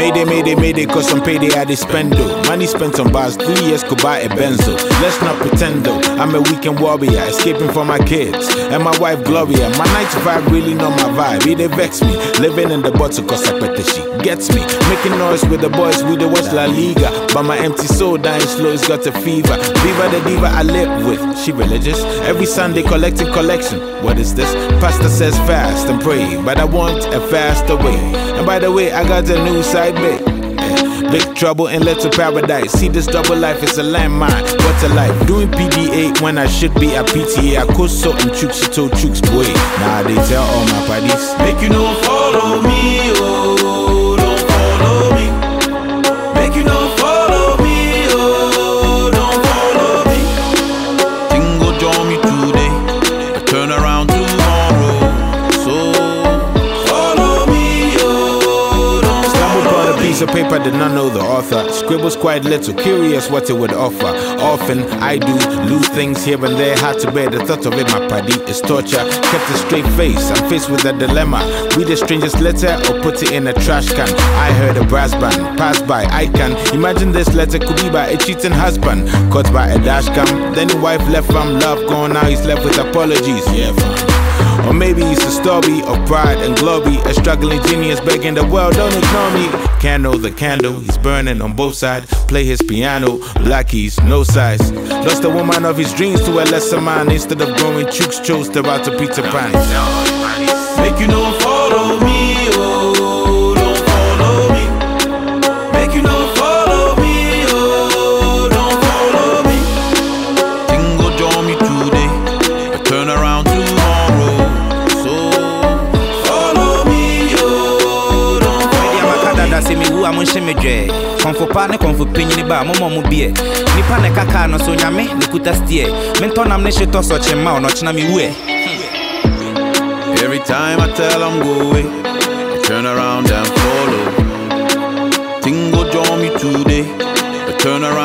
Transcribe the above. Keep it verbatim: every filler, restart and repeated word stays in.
Mayday, mayday, mayday, cause some payday I they spend though. Money spent on bars, three years could buy a benzo. Let's not pretend though, I'm a weekend warrior, escaping from my kids and my wife Gloria. My nine to five really know my vibe, he they vex me. Living in the bottle cause I bet that she gets me. Making noise with the boys, we the watch La Liga. But my empty soul dying slow, it's got a fever. Viva the diva I live with, she religious. Every Sunday collecting collection. What is this? Pastor says fast and pray, but I want a faster way. And by the way, I got a new side bit. Big trouble in little paradise. See this double life is a landmine. What a life. Doing P D A when I should be at P T A. I could so and chooks, she told chooks boy. Now they tell all my parties, make you no follow me, oh, don't follow me. Make you no follow me, oh, don't follow me. Thing go join me today, I turn around tomorrow. So follow me, oh, don't stumbled follow upon a piece of paper, did not know the author. Scribbles quite little, curious what it would offer. Often I do lose things here and there, hard to bear. The thought of it, my paddy, is torture. Kept a straight face, I'm faced with a dilemma. Read a stranger's letter or put it in a trash can. I heard a brass band pass by, I can imagine this letter could be by a cheating husband, caught by a dash cam. Then his wife left from love gone, now he's left with apologies. Yeah, fam. Or maybe it's a story of pride and glory. A struggling genius begging the world, don't ignore me. Candle, the candle, he's burning on both sides. Play his piano, black keys, no size. Lost the woman of his dreams to a lesser man. Instead of going chooks, chose to route to Peter Pan. Make you no follow me, oh, don't follow me. Make you no follow me, oh, don't follow me. Thing go join me today, I turn around tomorrow. So follow me, oh, don't follow me. That's me who I'm on shemedre. Comfort partner, comfort pin in bar, mama mobile. Nipa ne kaka no so nyame, ne kuta steer. Menton am ne sheto so chema, no chna mi we. Every time I tell I'm going, I turn around and follow. Thing go join me today, I turn around.